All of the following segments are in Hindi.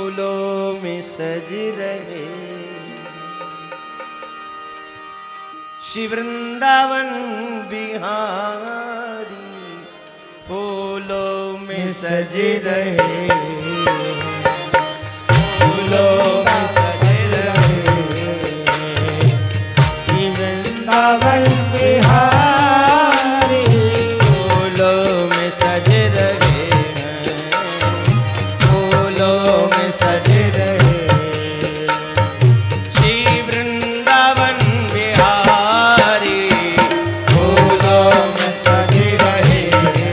फूलों में सज रहे श्री वृंदावन बिहारी, फूलों में सज रहे, फूलों में सज रहे श्री वृंदावन बिहारी, फूलों में सज रहे हैं, फूलों में सज रहे श्री वृंदावन बिहारी, फूलों में सज रहे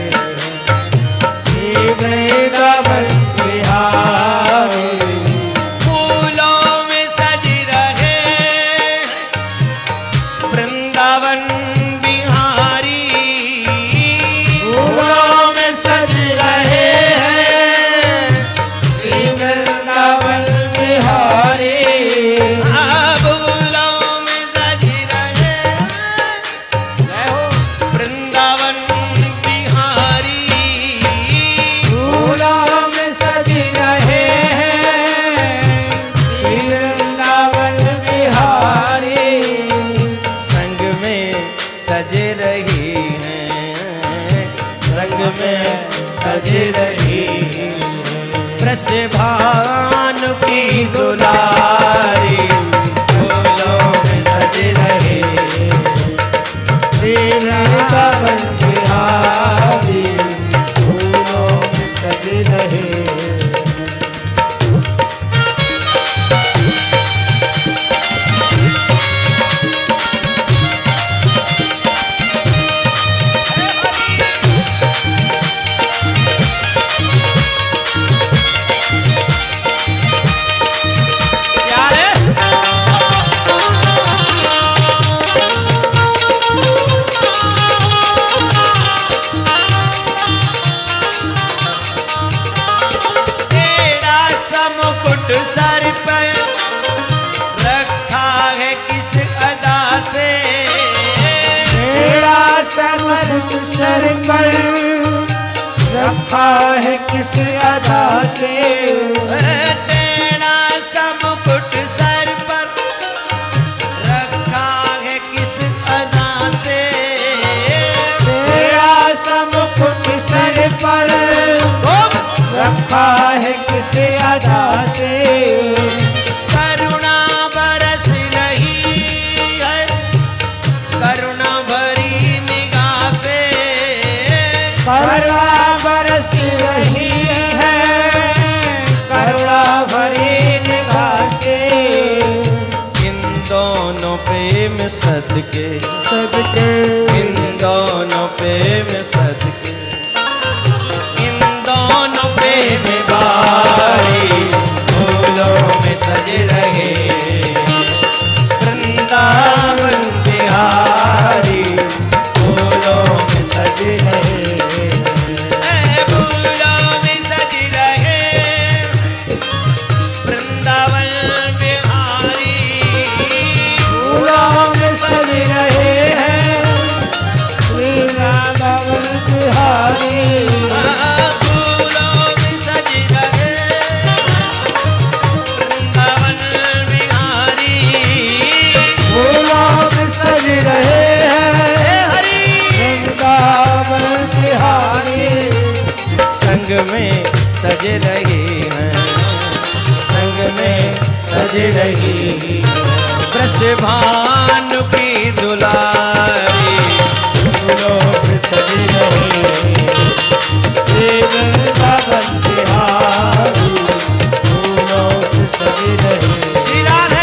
श्री वृंदावन बिहारी, फूलों में सज रहे वृंदावन बिहारी, फूलों में सज रहे हैं श्री वृंदावन बिहारी, फूलों में सज रहे वृंदावन बिहारी, फूलों में सज रहे हैं श्री वृंदावन बिहारी, संग में सज रही हैं, संग में सज रही वृषभानु की दुलारी, फूलों में सज रहे श्री वृंदावन बिहारी, फूलों में सज रहे तेरा समुकुट सर पर रखा है किस अदा से, तेरा समर्थ सर पर रखा है किस अदा से, तेरा समुकुट सर पर रखा है किस अदा से, तेरा समुकुट सर पर रखा है किस अदा से, करुणा बरस रही है करुणा भरी निगाह से, करुणा बरस रही है करुणा भरी निगाह से, इन दोनों पे में सदके, सबके इन दोनों पे में सदके, इन दोनों पे में बारी, फूलों में सज रहे वृंदावन बिहारी, फूलों में सज रहे, फूलों में सज रहे वृंदावन बिहारी, फूलों में सज रहे हैं श्री वृंदावन बिहारी, फूलों में सज रहे वृंदावन बिहारी, फूलों में सज रहे हैं हरि वृंदावन बिहारी, संग में सज रही हैं, संग में सज रही वृषभानु की दुलारी, फूलों से सज रहे श्री वृंदावन बिहारी, फूलों से सज रहे श्री राधे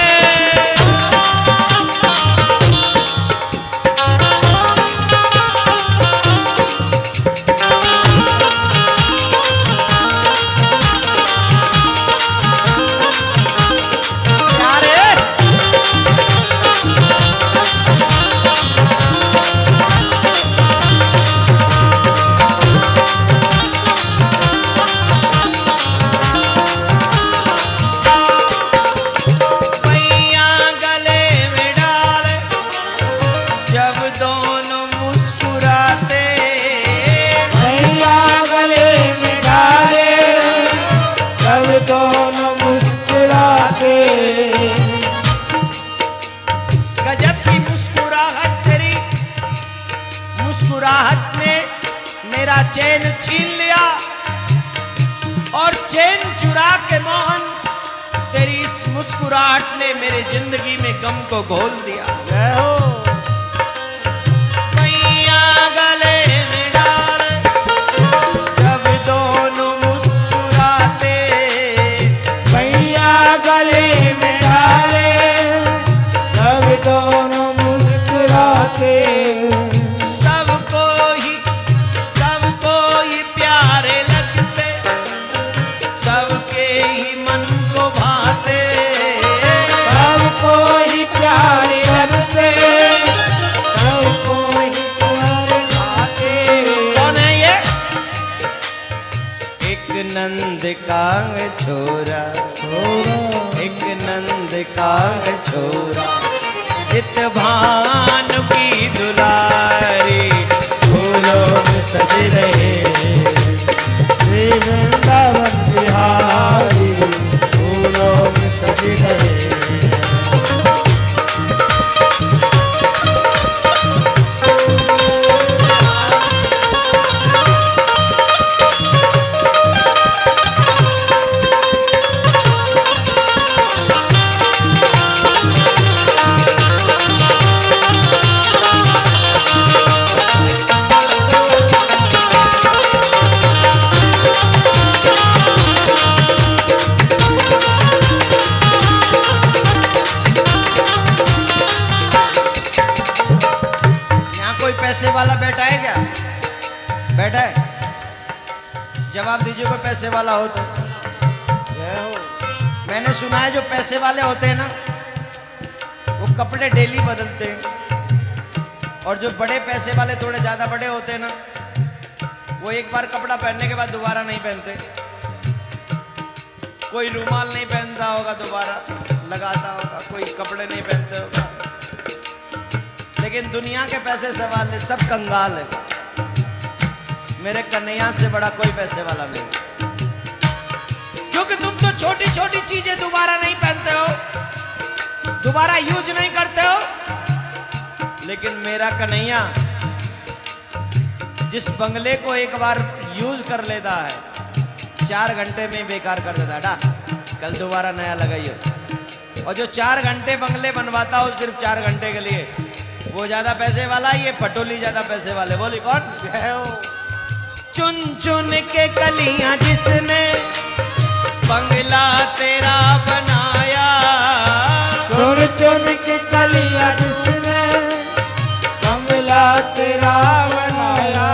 मेरा चैन छीन लिया और चैन चुरा के मोहन तेरी इस मुस्कुराहट ने मेरी जिंदगी में गम को घोल दिया। जय हो। मैया गले में डाल जब दोनों मुस्कुराते, मैया गले में डाले जब दोनों मुस्कुराते, सबको ही प्यारे लगते, सबके ही मन को भाते, सबको ही प्यारे लगते, सबको ही प्यारे भाते। कौन है ये? एक नंद का छोरा, एक नंद का छोरा, इत भानु की दुलारी, फूलों में सज रहे श्री वृंदावन बिहारी, फूलों में सज रहे। पैसे वाला बैठा है क्या? बैठा है? जवाब दीजिए कोई पैसे वाला हो तो। मैंने सुना है जो पैसे वाले होते हैं ना वो कपड़े डेली बदलते हैं, और जो बड़े पैसे वाले थोड़े ज्यादा बड़े होते हैं ना वो एक बार कपड़ा पहनने के बाद दोबारा नहीं पहनते। कोई रुमाल नहीं पहनता होगा दोबारा लगाता होगा, कोई कपड़े नहीं पहनते होगा, लेकिन दुनिया के पैसे से वाले सब कंगाल है। मेरे कन्हैया से बड़ा कोई पैसे वाला नहीं, क्योंकि तुम तो छोटी छोटी चीजें दोबारा नहीं पहनते हो, दोबारा यूज नहीं करते हो, लेकिन मेरा कन्हैया जिस बंगले को एक बार यूज कर लेता है 4 घंटे में बेकार कर देता है। डा कल दोबारा नया लगाइए। और जो 4 घंटे बंगले बनवाता हो सिर्फ 4 घंटे के लिए, वो ज्यादा पैसे वाला, ये पटोली ज्यादा पैसे वाले। बोली कौन? चुन चुन के कलियां जिसने बंगला तेरा बनाया, चुन चुन के कलियां जिसने बंगला तेरा बनाया,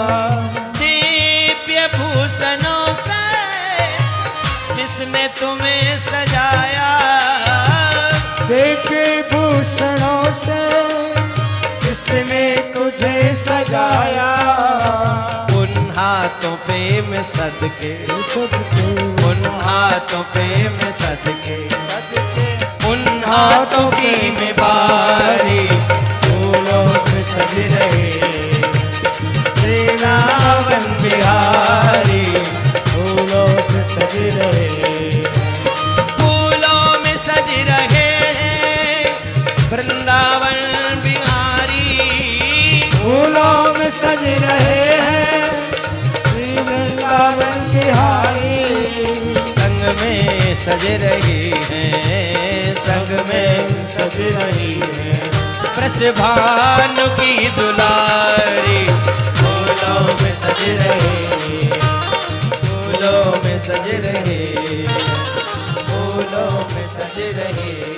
दिव्य भूषणों से जिसने तुम्हें सजाया, दिव्य भूषणों से जिसने तुझे सजाया, उन हाथों पे मैं सदके, उन हाथों पे मैं सदके, उन हाथों की मैं बारी, फूलों से सज रहे वृंदावन बिहारी, फूलों से सज रहे, फूलों में सज रहे वृंदावन फूलों में सज रहे हैं श्री वृंदावन बिहारी, संग में सज रही हैं, संग में सज रही है वृषभानु की दुलारी, फूलों में सज रहे, फूलों में सज रहे, फूलों में सज रहे।